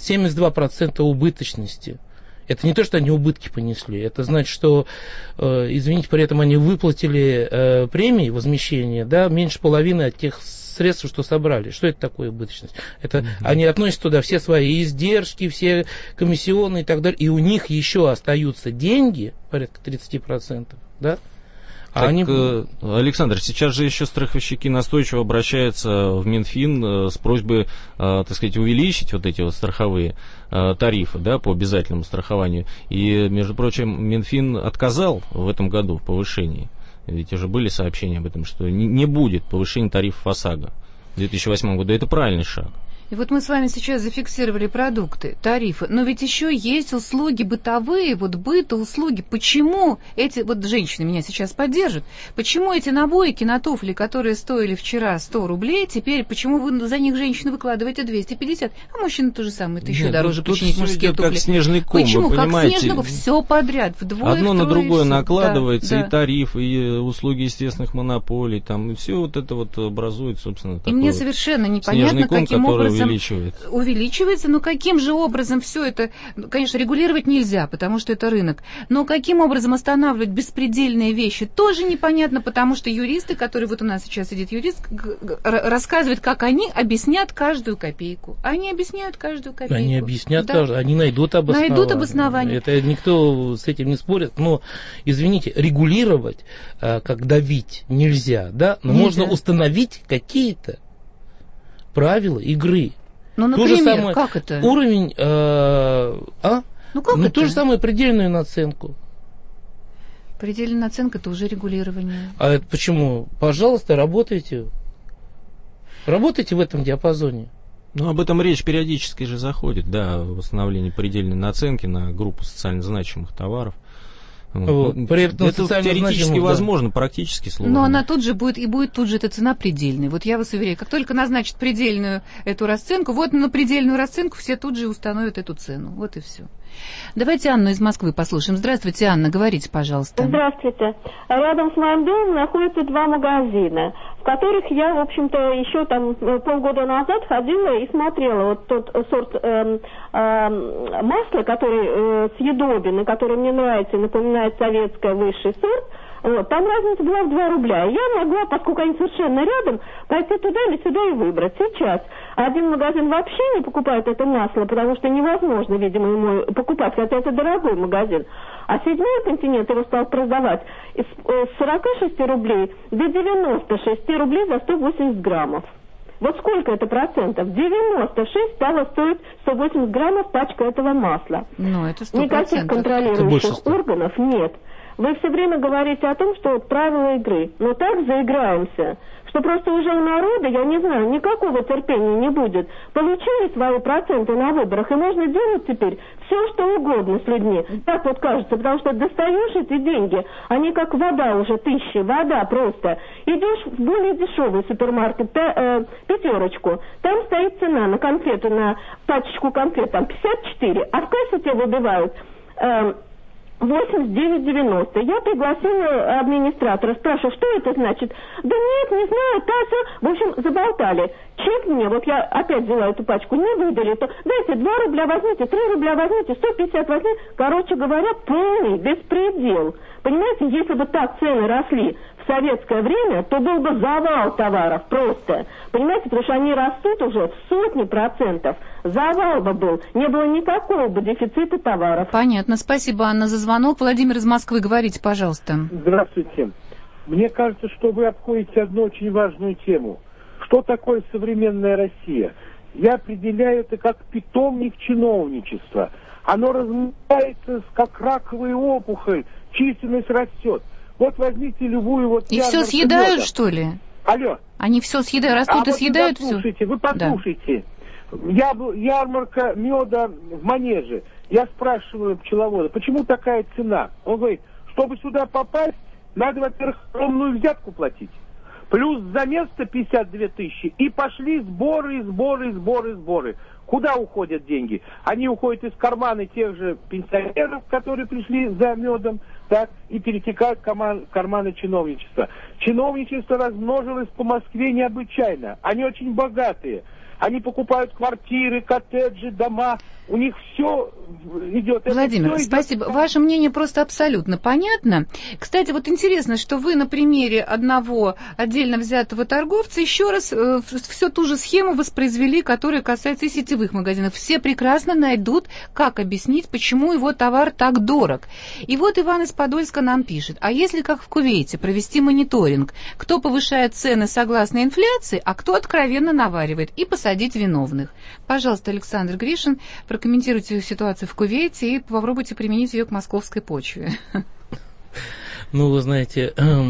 72% убыточности. Это не то, что они убытки понесли, это значит, что, извините, при этом они выплатили премии, возмещения, да, меньше половины от тех средств, что собрали. Что это такое убыточность? Это они относят туда все свои издержки, все комиссионные и так далее, и у них еще остаются деньги, порядка 30%, да? Так, Александр, сейчас же еще страховщики настойчиво обращаются в Минфин с просьбой, так сказать, увеличить вот эти вот страховые тарифы, да, по обязательному страхованию. И, между прочим, Минфин отказал в этом году в повышении. Ведь уже были сообщения об этом, что не будет повышения тарифов ОСАГО в 2008 году. Это правильный шаг. И вот мы с вами сейчас зафиксировали продукты, тарифы, но ведь еще есть услуги бытовые, вот быта, услуги. Почему эти, вот женщины меня сейчас поддержат, почему эти набойки на туфли, которые стоили вчера 100 рублей, теперь, почему вы за них, женщины, выкладываете 250, а мужчины то же самое, это еще дороже починить мужские туфли. Как снежный ком, почему? Вы понимаете? Как снежный ком, все подряд, вдвое, одно на другое накладывается, да, и тариф, и услуги естественных монополий, там, и все вот это вот образует, собственно, такой. И мне совершенно непонятно, каким образом увеличивается, но каким же образом все это, конечно, регулировать нельзя, потому что это рынок, но каким образом останавливать беспредельные вещи, тоже непонятно, потому что юристы, которые, вот у нас сейчас сидит юрист, рассказывают, как они объяснят каждую копейку. Они объясняют каждую копейку. Они объяснят, да. Они найдут обоснование. Найдут обоснование. Это никто с этим не спорит, но, извините, регулировать, как давить, нельзя, да, но можно установить какие-то правила игры. Ну, например, самое, как это? Уровень, Ну, как это? То же самое предельную наценку. Предельная наценка – это уже регулирование. А это почему? Пожалуйста, работайте. Работайте в этом диапазоне. Ну, об этом речь периодически же заходит, да, восстановление предельной наценки на группу социально значимых товаров. Это теоретически возможно, практически сложно. Но она тут же будет, и будет тут же эта цена предельная. Вот я вас уверяю, как только назначат предельную эту расценку, вот на предельную расценку все тут же установят эту цену. Вот и все. Давайте Анну из Москвы послушаем. Здравствуйте, Анна, говорите, пожалуйста. Здравствуйте. Рядом с моим домом находятся 2 магазина, в которых я, в общем-то, еще там полгода назад ходила и смотрела вот тот сорт масла, который съедобен, и который мне нравится, напоминает советское высший сорт. Вот, там разница была в 2 рубля. Я могла, поскольку они совершенно рядом, пойти туда или сюда и выбрать. Сейчас один магазин вообще не покупает это масло, потому что невозможно, видимо, ему покупать, хотя это дорогой магазин. А 7-й континент его стал продавать с 46 рублей до 96 рублей за 180 граммов. Вот сколько это процентов? 96 стало стоить 180 граммов пачка этого масла. Ну, это 100%. Никаких контролирующих органов нет. Вы все время говорите о том, что вот правила игры. Но так заиграемся, что просто уже у народа, я не знаю, никакого терпения не будет. Получили свои проценты на выборах, и можно делать теперь все, что угодно с людьми. Так вот кажется, потому что достаешь эти деньги, они как вода уже, тысячи, вода просто. Идешь в более дешевый супермаркет, пятерочку, там стоит цена на конфету, на пачечку конфет, там 54, а в кассе тебе выбивают 89,90. Я пригласила администратора, спрашиваю, что это значит? Да нет, не знаю, та-сё. В общем, заболтали. Чек мне, вот я опять взяла эту пачку, не выдали, то дайте 2 рубля возьмите, 3 рубля возьмите, 150 возьмите. Короче говоря, полный беспредел. Понимаете, если бы так цены росли в советское время, то был бы завал товаров просто. Понимаете, потому что они растут уже в сотни процентов. Завал бы был, не было никакого бы дефицита товаров. Понятно, спасибо, Анна, за звонок. Владимир из Москвы, говорите, пожалуйста. Здравствуйте. Мне кажется, что вы обходите одну очень важную тему. Что такое современная Россия? Я определяю это как питомник чиновничества. Оно размножается, как раковая опухоль, численность растет. Вот возьмите любую вот... И все съедают, меда. Что ли? Алло. Они все съедают, растут и вот съедают все? Вы послушайте. Да. Ярмарка меда в Манеже. Я спрашиваю пчеловода, почему такая цена? Он говорит, чтобы сюда попасть, надо, во-первых, огромную взятку платить. Плюс за место 52 тысячи. И пошли сборы. Куда уходят деньги? Они уходят из кармана тех же пенсионеров, которые пришли за медом, так, и перетекают в карманы чиновничества. Чиновничество размножилось по Москве необычайно. Они очень богатые. Они покупают квартиры, коттеджи, дома. У них все идет. Владимир, спасибо. Ваше мнение просто абсолютно понятно. Кстати, вот интересно, что вы на примере одного отдельно взятого торговца еще раз всю ту же схему воспроизвели, которая касается и сетевых магазинов. Все прекрасно найдут, как объяснить, почему его товар так дорог. И вот Иван из Подольска нам пишет, а если, как в Кувейте, провести мониторинг, кто повышает цены согласно инфляции, а кто откровенно наваривает, и посадить виновных. Пожалуйста, Александр Гришин, прокомментируйте ситуацию в Кувейте и попробуйте применить ее к московской почве. Ну, вы знаете,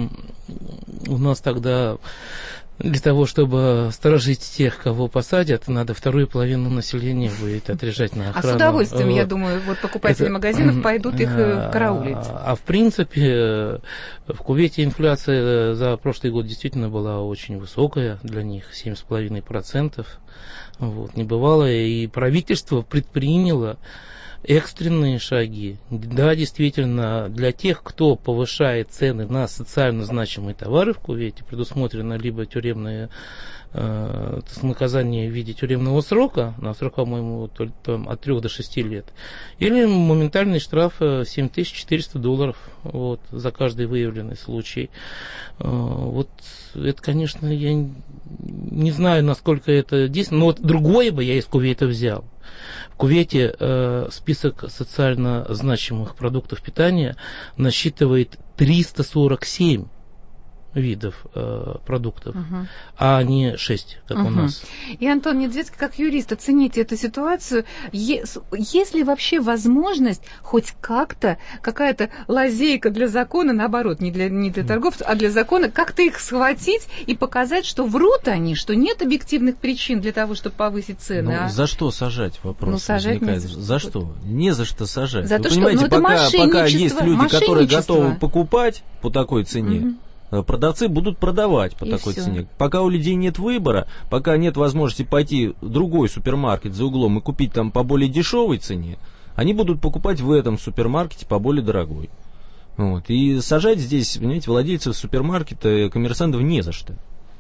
у нас тогда для того, чтобы сторожить тех, кого посадят, надо вторую половину населения будет отряжать на охрану. А с удовольствием, я думаю, вот покупатели магазинов пойдут их караулить. А в принципе, в Кувейте инфляция за прошлый год действительно была очень высокая для них, 7,5%. Вот, небывалое, и правительство предприняло экстренные шаги. Да, действительно, для тех, кто повышает цены на социально значимые товары в Кувейте, предусмотрено либо тюремное наказание в виде тюремного срока, на срок, по-моему, от 3 до 6 лет, или моментальный штраф $7400 вот, за каждый выявленный случай. Вот это, конечно, я не знаю, насколько это действенно, но вот другое бы я из Кувейта взял. В Кувейте список социально значимых продуктов питания насчитывает 347 видов продуктов, а не 6, как у нас. И, Антон Недведский, как юрист, оцените эту ситуацию. Есть ли вообще возможность хоть как-то, какая-то лазейка для закона, наоборот, не для торговцев, а для закона, как-то их схватить и показать, что врут они, что нет объективных причин для того, чтобы повысить цены? Ну, за что сажать, вопрос возникает. За что? Не за что сажать. За Вы то, понимаете, что, пока есть люди, которые готовы покупать по такой цене, продавцы будут продавать по такой цене. Пока у людей нет выбора, пока нет возможности пойти в другой супермаркет за углом и купить там по более дешевой цене, они будут покупать в этом супермаркете по более дорогой. Вот. И сажать здесь, понимаете, владельцев супермаркета, коммерсантов не за что.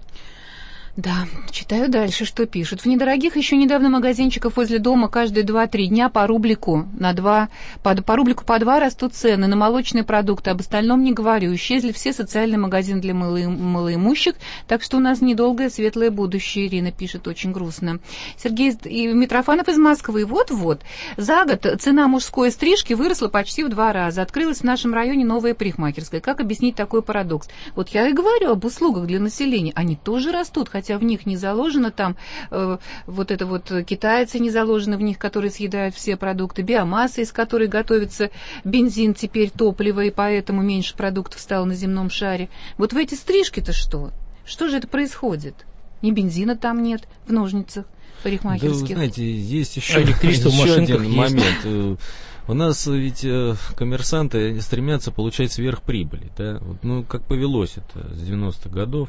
Да, читаю дальше, что пишут. В недорогих еще недавно магазинчиков возле дома каждые 2-3 дня по рублику по рублику по 2 растут цены на молочные продукты. Об остальном не говорю. Исчезли все социальные магазины для малоимущих, так что у нас недолгое светлое будущее, Ирина пишет, очень грустно. Сергей Митрофанов из Москвы. Вот-вот. За год цена мужской стрижки выросла почти в 2 раза. Открылась в нашем районе новая парикмахерская. Как объяснить такой парадокс? Вот я и говорю об услугах для населения. Они тоже растут, хотя в них не заложено там, вот это вот китайцы не заложены в них, которые съедают все продукты, биомасса, из которой готовится бензин, теперь топливо, и поэтому меньше продуктов стало на земном шаре. Вот в эти стрижки-то что? Что же это происходит? Ни бензина там нет в ножницах парикмахерских. Да, вы знаете, есть еще один момент. У нас ведь коммерсанты стремятся получать сверхприбыли. Да? Ну, как повелось это с 90-х годов.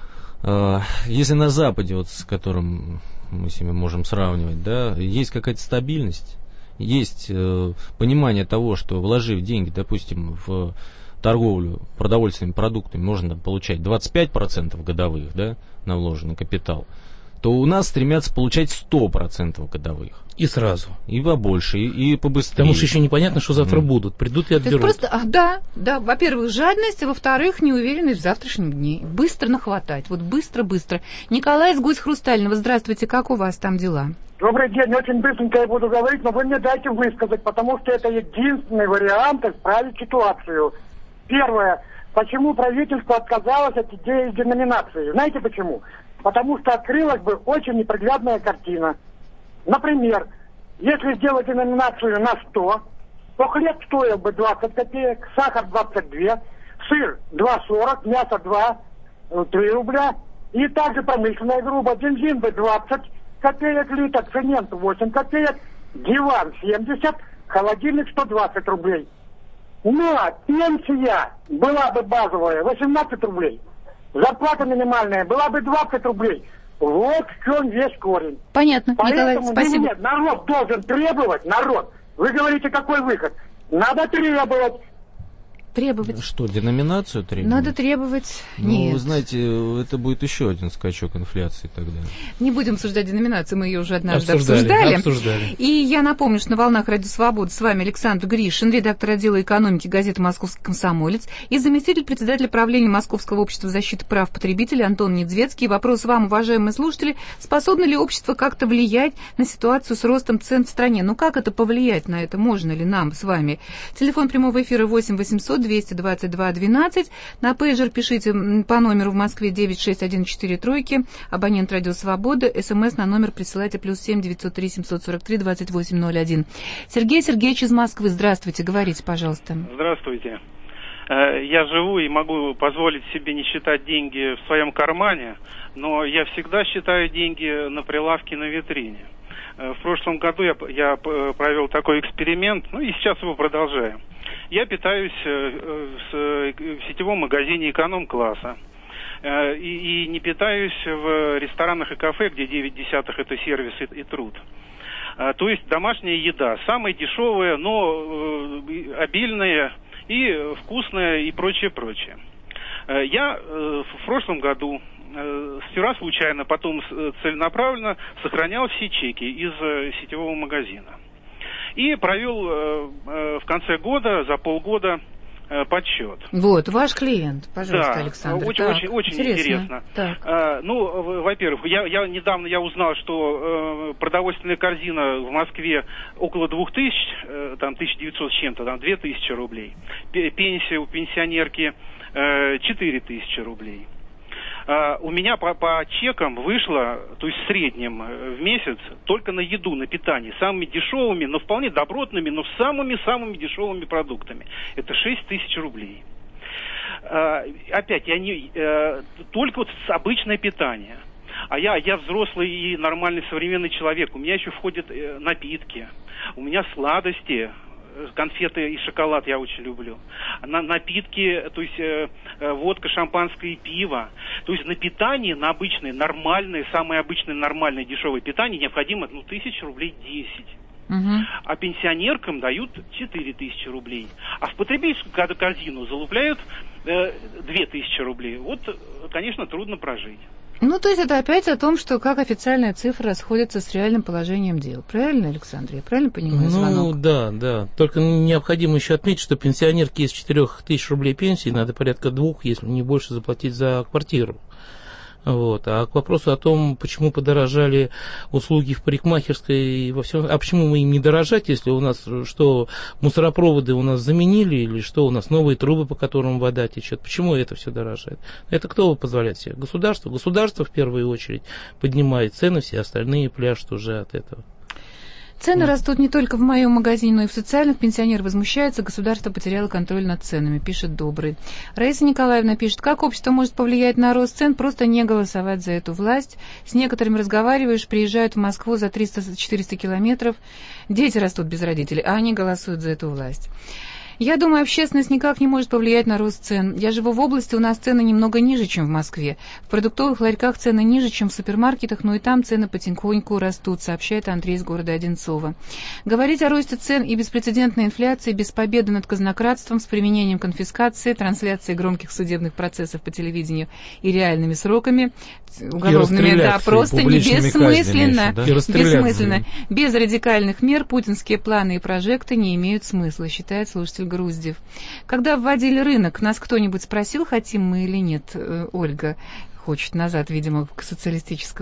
Если на Западе, вот, с которым мы с ними можем сравнивать, да, есть какая-то стабильность, есть понимание того, что вложив деньги, допустим, в торговлю продовольственными продуктами, можно получать 25% годовых, да, на вложенный капитал, то у нас стремятся получать 100% годовых. И сразу. И побольше, и побыстрее. Потому что еще непонятно, что завтра будут. Придут и отберут. Просто, да. Во-первых, жадность, а во-вторых, неуверенность в завтрашнем дне. Быстро нахватать. Вот быстро-быстро. Николай из Гусь Хрустального. Здравствуйте, как у вас там дела? Добрый день. Очень быстренько я буду говорить, но вы мне дайте высказать, потому что это единственный вариант исправить ситуацию. Первое. Почему правительство отказалось от идеи деноминации? Знаете почему? Потому что открылась бы очень неприглядная картина. Например, если сделать деноминацию на 100, то хлеб стоил бы 20 копеек, сахар 22, сыр 2,40, мясо 3 рубля. И также промышленная груба, бензин бы 20 копеек литр, цемент 8 копеек, диван 70, холодильник 120 рублей. Но пенсия была бы базовая 18 рублей. Зарплата минимальная была бы 20 рублей. Вот в чем весь корень. Понятно, Поэтому, Николай, спасибо. Нет, народ должен требовать, народ. Вы говорите, какой выход? Надо требовать. Требовать. Что, деноминацию требовать? Надо требовать. Ну, Нет. вы знаете, это будет еще один скачок инфляции тогда. Не будем обсуждать деноминацию, мы ее уже однажды обсуждали. И я напомню, что на волнах Радио Свобода с вами Александр Гришин, редактор отдела экономики газеты «Московский комсомолец» и заместитель председателя правления Московского общества защиты прав потребителей Антон Недзвецкий. Вопрос вам, уважаемые слушатели, способно ли общество как-то влиять на ситуацию с ростом цен в стране? Ну как это повлиять на это? Можно ли нам с вами? Телефон прямого эфира 8 800 222 12. На пейджер пишите по номеру в Москве 96143, абонент Радио Свобода. СМС на номер присылайте +7 903 743 2801. Сергей Сергеевич из Москвы, здравствуйте, говорите, пожалуйста. Здравствуйте. Я живу и могу позволить себе не считать деньги в своем кармане, но я всегда считаю деньги на прилавке на витрине. В прошлом году я провел такой эксперимент, ну и сейчас его продолжаю. Я питаюсь в сетевом магазине эконом-класса и не питаюсь в ресторанах и кафе, где 9/10 это сервис и труд. То есть домашняя еда, самая дешевая, но обильная и вкусная и прочее. Я в прошлом году сперва случайно, потом целенаправленно сохранял все чеки из сетевого магазина. И провел в конце года, за полгода, подсчет. Вот, ваш клиент, пожалуйста, да, Александр. Очень интересно. Во-первых, я недавно узнал, что продовольственная корзина в Москве около 2000, там 1900 с чем-то, там 2000 рублей. Пенсия у пенсионерки 4000 рублей. У меня по чекам вышло, то есть в среднем в месяц, только на еду, на питание, самыми дешевыми, но вполне добротными, но самыми дешевыми продуктами. Это 6000 рублей. Опять, только вот обычное питание. А я взрослый и нормальный современный человек. У меня еще входят напитки, у меня сладости, конфеты и шоколад я очень люблю. Напитки, то есть водка, шампанское и пиво. То есть на питание, на обычное, нормальное, самое обычное, нормальное, дешевое питание необходимо 1000 рублей 10. А пенсионеркам дают 4000 рублей. А в потребительскую корзину залупляют 2000 рублей. Вот, конечно, трудно прожить. Ну, то есть это опять о том, что как официальная цифра расходится с реальным положением дел. Правильно, Александр? Я правильно понимаю звонок? Ну, да. Только необходимо еще отметить, что пенсионерке из 4000 рублей пенсии надо порядка 2, если не больше, заплатить за квартиру. Вот. А к вопросу о том, почему подорожали услуги в парикмахерской и во всем, а почему мы им не дорожать, если у нас что, мусоропроводы у нас заменили, или что, у нас новые трубы, по которым вода течет, почему это все дорожает? Это кто позволяет себе? Государство. Государство в первую очередь поднимает цены, все остальные пляшут уже от этого. Цены растут не только в моем магазине, но и в социальных. Пенсионеры возмущаются, государство потеряло контроль над ценами, пишет Добрый. Раиса Николаевна пишет, как общество может повлиять на рост цен, просто не голосовать за эту власть. С некоторыми разговариваешь, приезжают в Москву за 300-400 километров, дети растут без родителей, а они голосуют за эту власть. Я думаю, общественность никак не может повлиять на рост цен. Я живу в области, у нас цены немного ниже, чем в Москве. В продуктовых ларьках цены ниже, чем в супермаркетах, но и там цены потихоньку растут, сообщает Андрей из города Одинцово. Говорить о росте цен и беспрецедентной инфляции без победы над казнократством с применением конфискации, трансляции громких судебных процессов по телевидению и реальными сроками уголовными, да, просто бессмысленно. Да? Бессмысленно. Без радикальных мер путинские планы и прожекты не имеют смысла, считает слушатель Груздев. Когда вводили рынок, нас кто-нибудь спросил, хотим мы или нет, Ольга? Хочет назад, видимо, к социалистической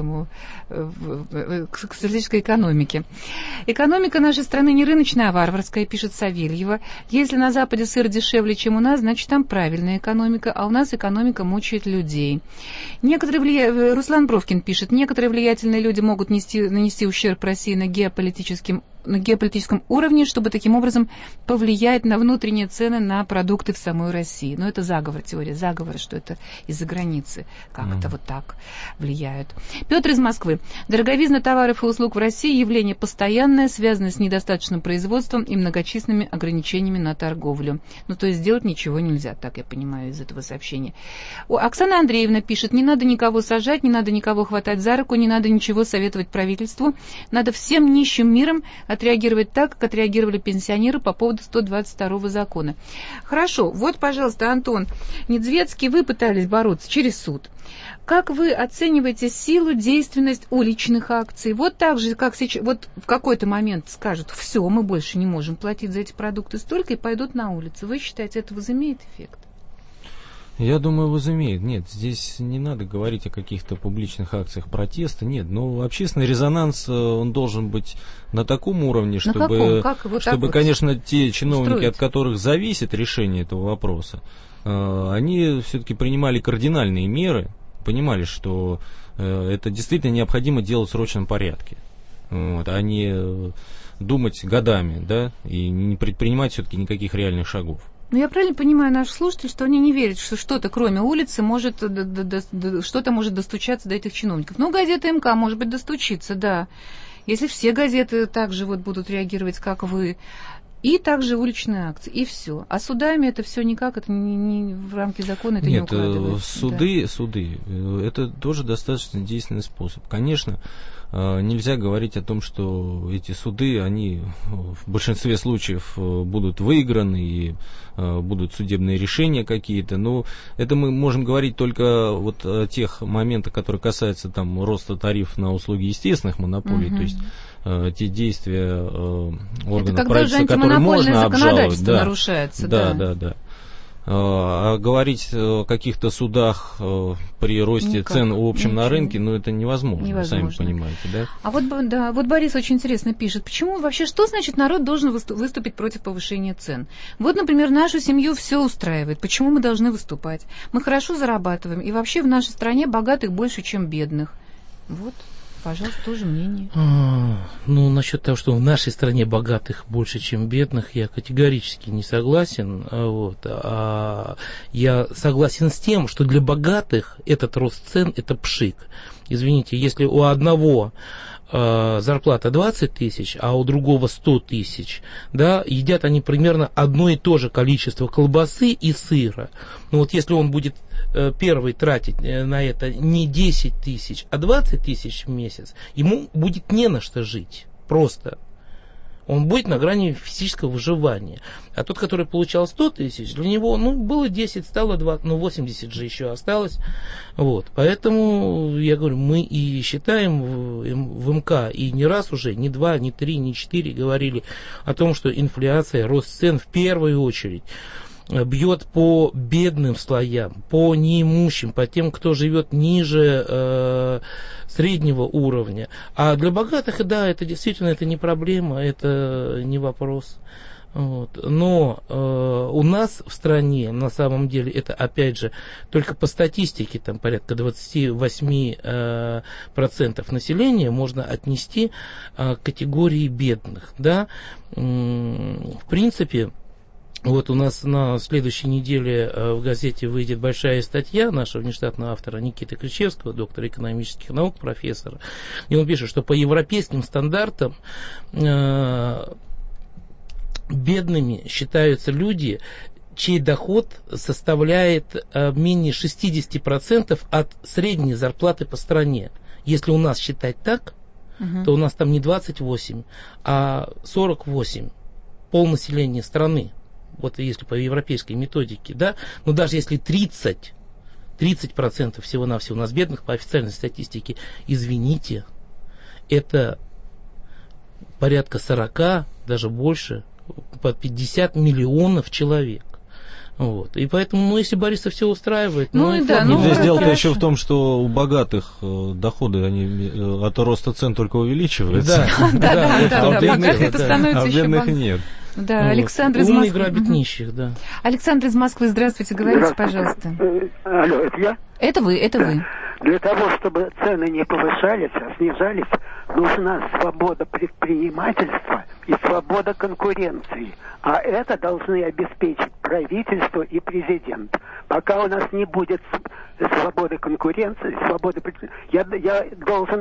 экономике. Экономика нашей страны не рыночная, а варварская, пишет Савельева. Если на Западе сыр дешевле, чем у нас, значит, там правильная экономика, а у нас экономика мучает людей. Руслан Бровкин пишет, некоторые влиятельные люди могут нанести ущерб России на геополитическом уровне, чтобы таким образом повлиять на внутренние цены на продукты в самой России. Но это заговор, теория заговора, что это из-за границы. Как это вот так влияют. Петр из Москвы. Дороговизна товаров и услуг в России явление постоянное, связанное с недостаточным производством и многочисленными ограничениями на торговлю. Ну, то есть сделать ничего нельзя, так я понимаю из этого сообщения. Оксана Андреевна пишет, не надо никого сажать, не надо никого хватать за руку, не надо ничего советовать правительству. Надо всем нищим миром отреагировать так, как отреагировали пенсионеры по поводу 122-го закона. Хорошо, вот, пожалуйста, Антон Недзвецкий, вы пытались бороться через суд. Как вы оцениваете силу, действенность уличных акций? Вот так же, как сейчас, вот в какой-то момент скажут, все, мы больше не можем платить за эти продукты столько, и пойдут на улицу. Вы считаете, это возымеет эффект? Я думаю, возымеет. Нет, здесь не надо говорить о каких-то публичных акциях протеста. Нет, но общественный резонанс, он должен быть на таком уровне, чтобы, конечно, те чиновники, устроить, от которых зависит решение этого вопроса, они все-таки принимали кардинальные меры, понимали, что это действительно необходимо делать в срочном порядке, вот, а не думать годами, да, и не предпринимать все-таки никаких реальных шагов. Ну, я правильно понимаю наших слушателей, что они не верят, что что-то, кроме улицы, может, что-то может достучаться до этих чиновников. Ну, газета МК, может быть, достучится, да. Если все газеты так же вот будут реагировать, как вы, и также уличные акции, и все. А судами это все никак, это не в рамки закона, это не укладывается. Суды, это тоже достаточно действенный способ. Конечно, нельзя говорить о том, что эти суды, они в большинстве случаев будут выиграны и будут судебные решения какие-то, но это мы можем говорить только вот о тех моментах, которые касаются там роста тарифов на услуги естественных монополий, то есть те действия органов правительства, которые можно обжаловать. Да, нарушается, да. А говорить о каких-то судах при росте цен в общем на рынке, ну это невозможно, сами понимаете, да? А вот Борис очень интересно пишет, почему вообще, что значит народ должен выступить против повышения цен? Вот, например, нашу семью все устраивает, почему мы должны выступать? Мы хорошо зарабатываем, и вообще в нашей стране богатых больше, чем бедных. Вот. Пожалуйста, тоже мнение. Ну, насчет того, что в нашей стране богатых больше, чем бедных, я категорически не согласен. Вот. Я согласен с тем, что для богатых этот рост цен – это пшик. Извините, если у одного зарплата 20 тысяч, а у другого 100 тысяч, да, едят они примерно одно и то же количество колбасы и сыра. Но вот если он будет первый тратить на это не 10 тысяч, а 20 тысяч в месяц, ему будет не на что жить. Просто. Он будет на грани физического выживания. А тот, который получал 100 тысяч, для него, было 10, стало 20, 80 же еще осталось. Вот. Поэтому, я говорю, мы и считаем в МК, и не раз уже, не 2, не 3, не 4 говорили о том, что инфляция, рост цен в первую очередь бьет по бедным слоям, по неимущим, по тем, кто живет ниже среднего уровня. А для богатых, да, это действительно это не проблема, это не вопрос. Вот. Но у нас в стране, на самом деле, это, опять же, только по статистике, там порядка 28% населения можно отнести к категории бедных. Да? В принципе, вот у нас на следующей неделе в газете выйдет большая статья нашего внештатного автора Никиты Кричевского, доктора экономических наук, профессора. И он пишет, что по европейским стандартам бедными считаются люди, чей доход составляет менее 60% от средней зарплаты по стране. Если у нас считать так, то у нас там не 28, а 48 полнаселения страны. Вот если по европейской методике, да, но даже если 30% всего-навсего у нас бедных по официальной статистике, извините, это порядка 40, даже больше, по 50 миллионов человек. Вот. И поэтому, если Бориса все устраивает... Здесь дело-то еще в том, что у богатых доходы они от роста цен только увеличиваются. Да, богатых становится еще бедных нет. Да, Александр из Москвы. Москвы. Грабит нищих, да. Александр из Москвы, здравствуйте, говорите, пожалуйста. Алло, это я? Это вы. Для того, чтобы цены не повышались, а снижались, нужна свобода предпринимательства и свобода конкуренции. А это должны обеспечить правительство и президент. Пока у нас не будет свободы конкуренции, свободы предпринимательства, я должен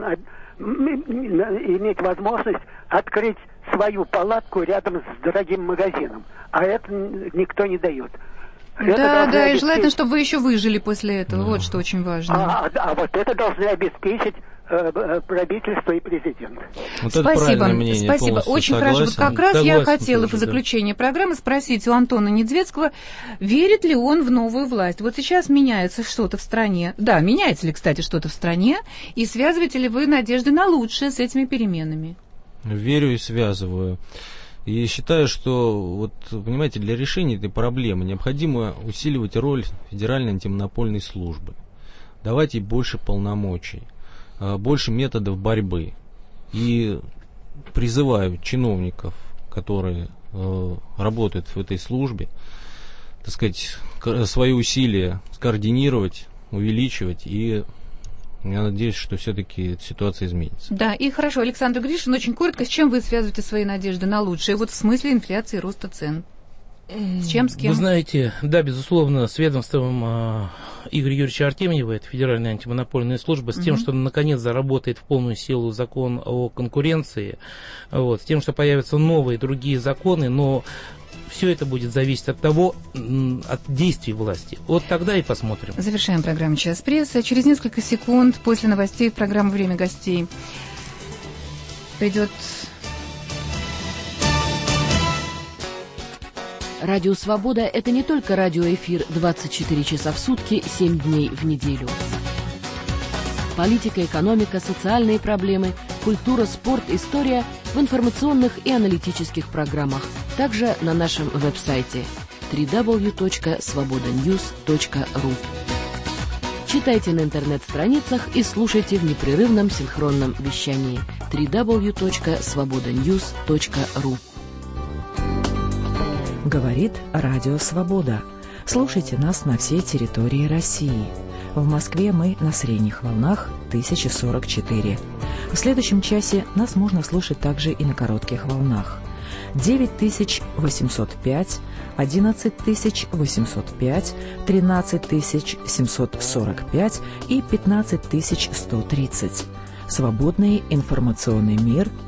иметь возможность открыть свою палатку рядом с дорогим магазином. А это никто не дает. Да, и желательно, чтобы вы еще выжили после этого. Вот что очень важно. А вот это должны обеспечить правительство и президент. Вот спасибо. Очень хорошо. Вот как раз я хотела в заключение программы спросить у Антона Недзветского, верит ли он в новую власть. Вот сейчас меняется что-то в стране. Да, меняется ли, кстати, что-то в стране, и связываете ли вы надежды на лучшее с этими переменами? Верю и связываю. И считаю, что, вот, понимаете, для решения этой проблемы необходимо усиливать роль Федеральной антимонопольной службы, давать ей больше полномочий, больше методов борьбы. И призываю чиновников, которые работают в этой службе, так сказать, свои усилия скоординировать, увеличивать, и я надеюсь, что все-таки ситуация изменится. Да, и хорошо, Александр Гришин, очень коротко, с чем вы связываете свои надежды на лучшее? Вот в смысле инфляции и роста цен. С чем, с кем? Вы знаете, да, безусловно, с ведомством Игоря Юрьевича Артемьева, это Федеральная антимонопольная служба, с тем, что наконец заработает в полную силу закон о конкуренции, вот, с тем, что появятся новые другие законы, но все это будет зависеть от того, от действий власти. Вот тогда и посмотрим. Завершаем программу «Час прессы». Через несколько секунд после новостей в программу «Время гостей» придет... Радио «Свобода» — это не только радиоэфир 24 часа в сутки, 7 дней в неделю. Политика, экономика, социальные проблемы, культура, спорт, история в информационных и аналитических программах. Также на нашем веб-сайте www.svobodanews.ru. Читайте на интернет-страницах и слушайте в непрерывном синхронном вещании www.svobodanews.ru. Говорит Радио Свобода. Слушайте нас на всей территории России. В Москве мы на средних волнах 1044. В следующем часе нас можно слушать также и на коротких волнах. 9805, 11805, 13745 и 15130. Свободный информационный мир